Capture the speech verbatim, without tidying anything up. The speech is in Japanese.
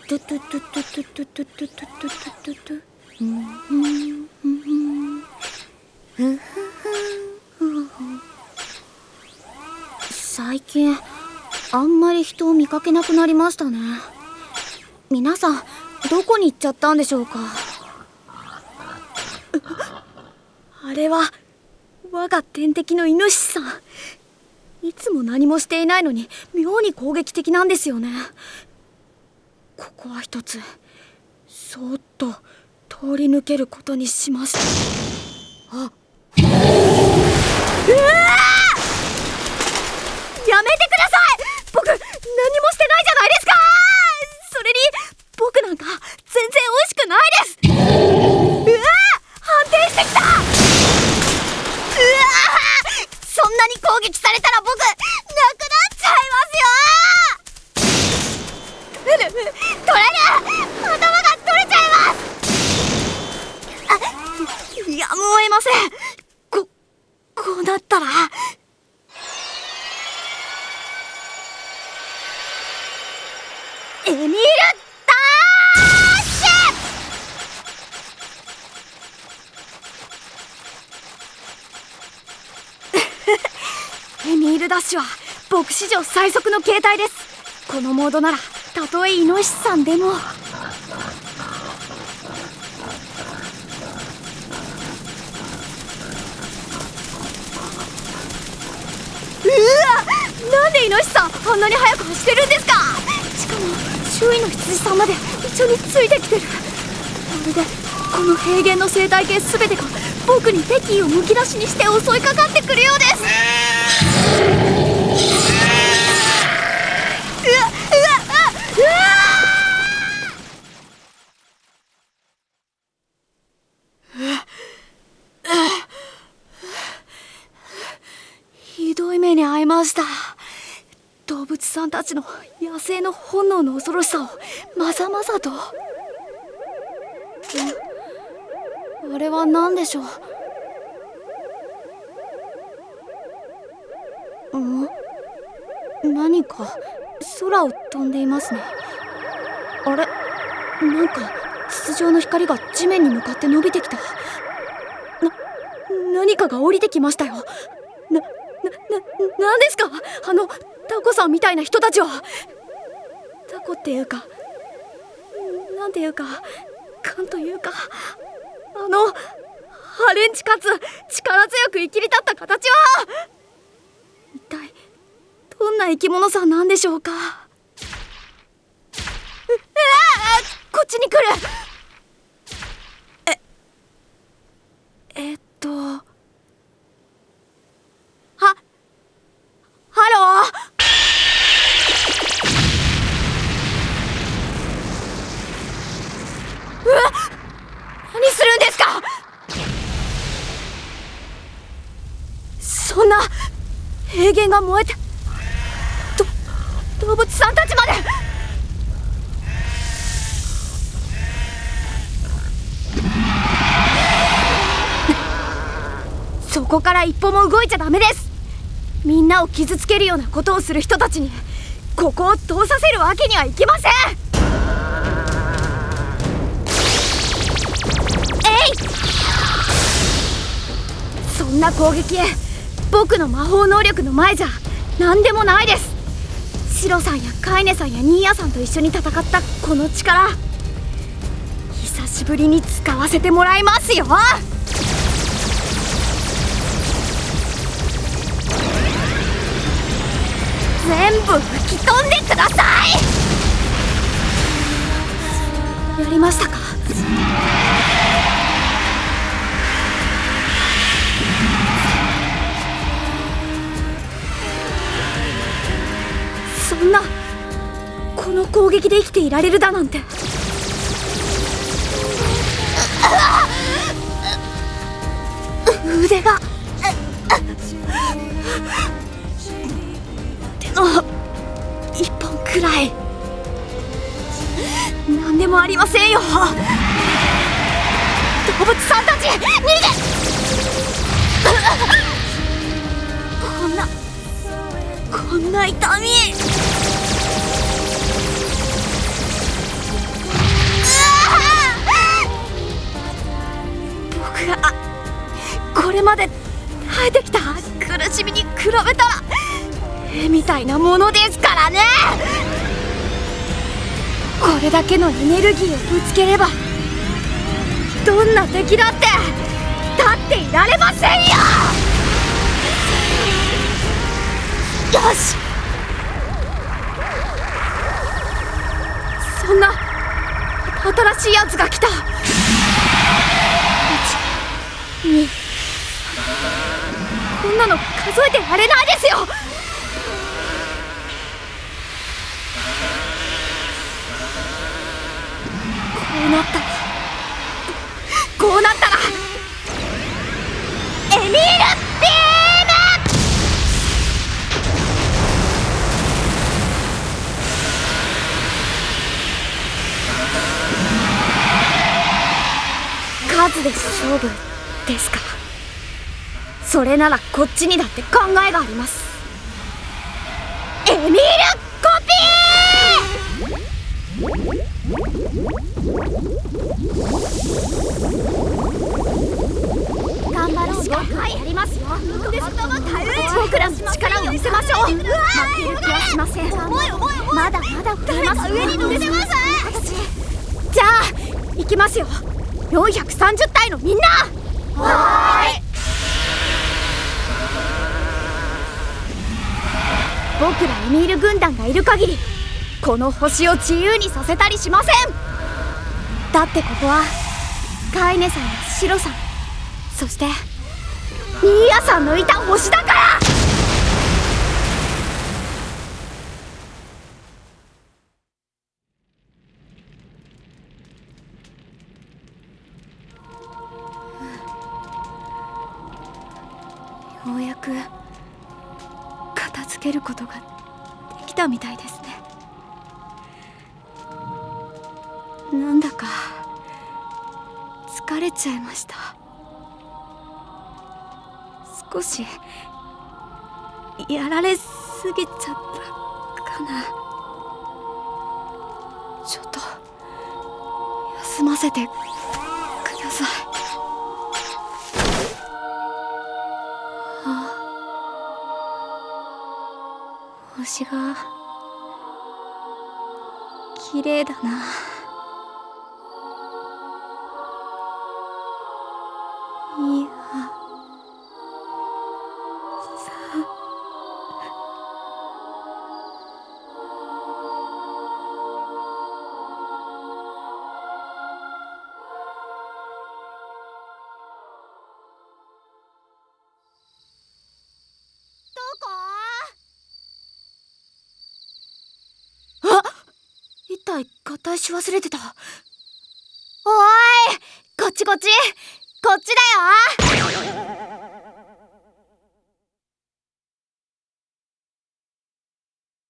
トゥトゥトゥトゥトゥトゥトゥトゥトゥトゥトゥトゥうんうんうんうん最近あんまり人を見かけなくなりましたね。皆さんどこに行っちゃったんでしょうか。あれは我が天敵のイノシシさん。いつも何もしていないのに妙に攻撃的なんですよね。ここは一つそーっと通り抜けることにしました。あ、うわー、やめてください。僕何もしてないじゃないですか。それに僕なんか全然美味しくないです。うわー、反転してきた。うわー、そんなに攻撃されたら僕なくなっちゃいますよ。取れる、頭が取れちゃいます。あ、やむを得ません。こ、こうなったらエミール・ダッシュエミール・ダッシュは僕史上最速の形態です。このモードならたとえイノシシさんでも。うわ、なんでイノシシさんあんなに速く走ってるんですか。しかも周囲の羊さんまで一緒についてきてる。まるでこの平原の生態系全てが僕に敵意をむき出しにして襲いかかってくるようです。うわ、うわ、あ、うわー、ひどい目に遭いました。動物さんたちの野生の本能の恐ろしさをまざまざと。あれは何でしょう。ん？何か空を飛んでいますね。あれ、なんか筒状の光が地面に向かって伸びてきた。な、何かが降りてきましたよ。な、な、な、なんですかあのタコさんみたいな人たちは。タコっていうか、なんていうか、なんというか、あのハレンチかつ力強く生きり立った形は一体どんな生き物さんなんでしょうか。う、うわー、こっちに来る。ええっとはハロー。うわっ、何するんですか。そんな平原が燃えてど動物さんたちまで。そこから一歩も動いちゃダメです。みんなを傷つけるようなことをする人たちにここを通させるわけにはいきません。えい！そんな攻撃僕の魔法能力の前じゃ何でもないです。シロさんやカイネさんやニーヤさんと一緒に戦ったこの力、久しぶりに使わせてもらいますよ。全部吹き飛んでください。やりましたか。そんなこの攻撃で生きていられるだなんて。腕が手の一本くらい。何でもありませんよ。動物さんたち逃げ。こんなこんな痛み。 れまで耐えてきた苦しみに比べたら絵みたいなものですからね。これだけのエネルギーをぶつければどんな敵だって立っていられませんよ。よし、そんな新しいやつが来た。いち、に、こんなの数えてられないですよ。こうなったらこうなったらエミールビーム！数で勝負ですか。それならこっちにだって考えがあります。エミールコピー！頑張ろう。僕はやりますよ。僕らの力を見せましょう。負ける気はしません。まだまだ増えます。上に乗せます。じゃあ行きますよ。よんひゃくさんじゅう体のみんな。はーい。僕らエミール軍団がいる限りこの星を自由にさせたりしません。だってここはカイネさんやシロさん、そしてミーヤさんのいた星だから。ようやく片付けることができたみたいですね。なんだか疲れちゃいました。少しやられすぎちゃったかな。ちょっと休ませてください。あ、星が綺麗だな。いやさどこ？あ、一体合体し忘れてた。おーい、こっちこっちこっちだよ。